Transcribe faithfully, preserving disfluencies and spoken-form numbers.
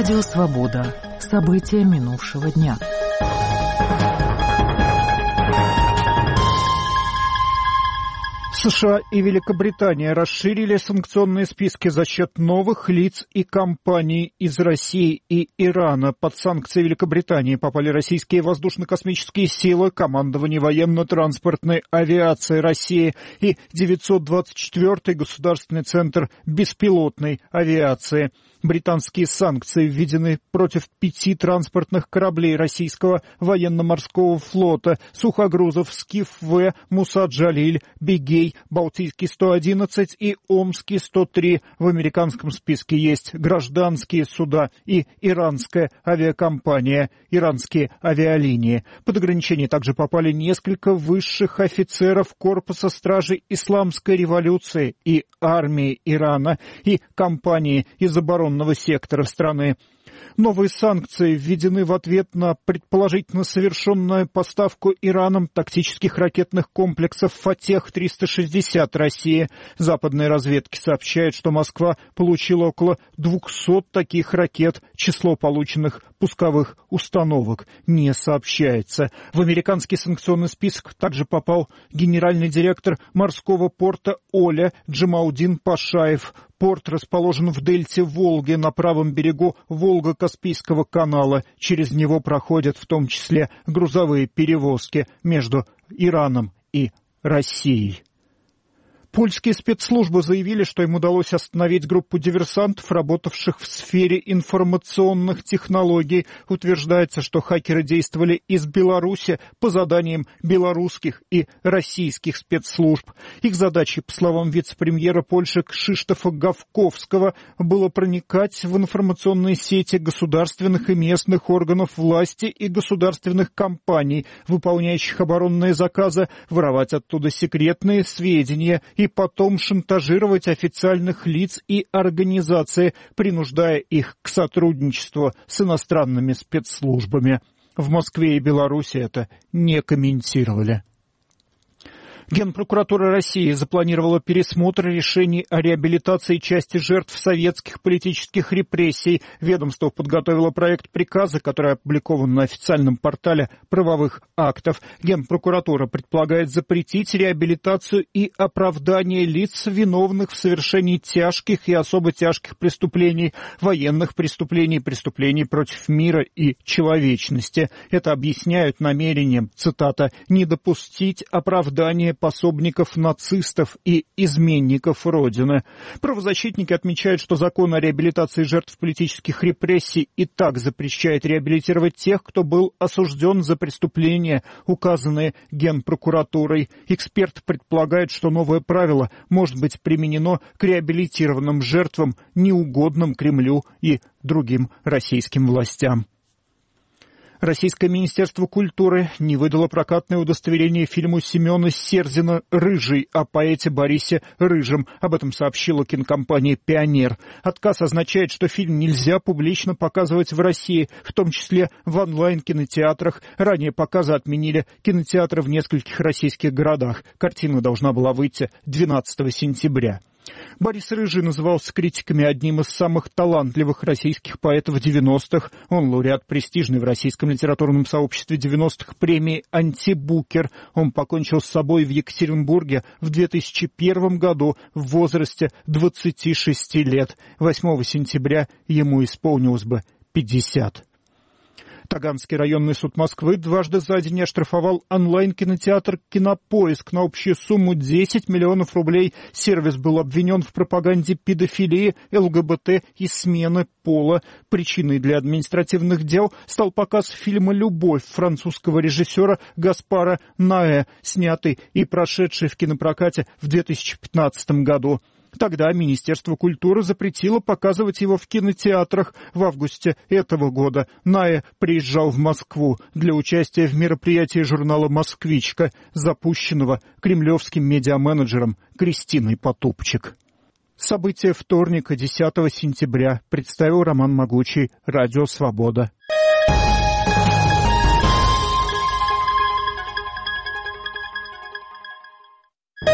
Радио «Свобода». События минувшего дня. США и Великобритания расширили санкционные списки за счет новых лиц и компаний из России и Ирана. Под санкции Великобритании попали российские воздушно-космические силы, командование военно-транспортной авиации России и девятьсот двадцать четвёртый государственный центр беспилотной авиации. Британские санкции введены против пяти транспортных кораблей российского военно-морского флота: сухогрузов «Скиф-В», «Муса-Джалиль», «Бегей», «Балтийский сто одиннадцать» и «Омский сто три». В американском списке есть гражданские суда и иранская авиакомпания, иранские авиалинии. Под ограничение также попали несколько высших офицеров корпуса стражей исламской революции и армии Ирана и компании из оборонного сектора страны. Новые санкции введены в ответ на предположительно совершенную поставку Ираном тактических ракетных комплексов «Фатех триста шестьдесят» России. Западные разведки сообщают, что Москва получила около двухсот таких ракет. Число полученных пусковых установок не сообщается. В американский санкционный список также попал генеральный директор морского порта Оля Джамаудин Пашаев. Порт расположен в дельте Волги на правом берегу Волго-Каспийского канала. Через него проходят в том числе грузовые перевозки между Ираном и Россией. Польские спецслужбы заявили, что им удалось остановить группу диверсантов, работавших в сфере информационных технологий. Утверждается, что хакеры действовали из Беларуси по заданиям белорусских и российских спецслужб. Их задачей, по словам вице-премьера Польши Кшиштофа Гавковского, было проникать в информационные сети государственных и местных органов власти и государственных компаний, выполняющих оборонные заказы, воровать оттуда секретные сведения и и потом шантажировать официальных лиц и организации, принуждая их к сотрудничеству с иностранными спецслужбами. В Москве и Беларуси это не комментировали. Генпрокуратура России запланировала пересмотр решений о реабилитации части жертв советских политических репрессий. Ведомство подготовило проект приказа, который опубликован на официальном портале правовых актов. Генпрокуратура предполагает запретить реабилитацию и оправдание лиц, виновных в совершении тяжких и особо тяжких преступлений, военных преступлений, преступлений против мира и человечности. Это объясняют намерением, цитата, «не допустить оправдания пособников нацистов и изменников Родины». Правозащитники отмечают, что закон о реабилитации жертв политических репрессий и так запрещает реабилитировать тех, кто был осужден за преступления, указанные Генпрокуратурой. Эксперт предполагает, что новое правило может быть применено к реабилитированным жертвам, неугодным Кремлю и другим российским властям. Российское министерство культуры не выдало прокатное удостоверение фильму Семена Серзина «Рыжий» о поэте Борисе Рыжем. Об этом сообщила кинокомпания «Пионер». Отказ означает, что фильм нельзя публично показывать в России, в том числе в онлайн-кинотеатрах. Ранее показы отменили кинотеатры в нескольких российских городах. Картина должна была выйти двенадцатого сентября. Борис Рыжий назывался критиками одним из самых талантливых российских поэтов девяностых. Он лауреат престижной в российском литературном сообществе девяностых премии «Антибукер». Он покончил с собой в Екатеринбурге в две тысячи первом году в возрасте двадцати шести лет. восьмого сентября ему исполнилось бы пятьдесят. Таганский районный суд Москвы дважды за день оштрафовал онлайн-кинотеатр «Кинопоиск» на общую сумму десять миллионов рублей. Сервис был обвинен в пропаганде педофилии, ЛГБТ и смены пола. Причиной для административных дел стал показ фильма «Любовь» французского режиссера Гаспара Ноэ, снятый и прошедший в кинопрокате в две тысячи пятнадцатом году. Тогда Министерство культуры запретило показывать его в кинотеатрах. В августе этого года Ноэ приезжал в Москву для участия в мероприятии журнала «Москвичка», запущенного кремлевским медиаменеджером Кристиной Потупчик. События вторника, десятого сентября, представил Роман Могучий, Радио «Свобода».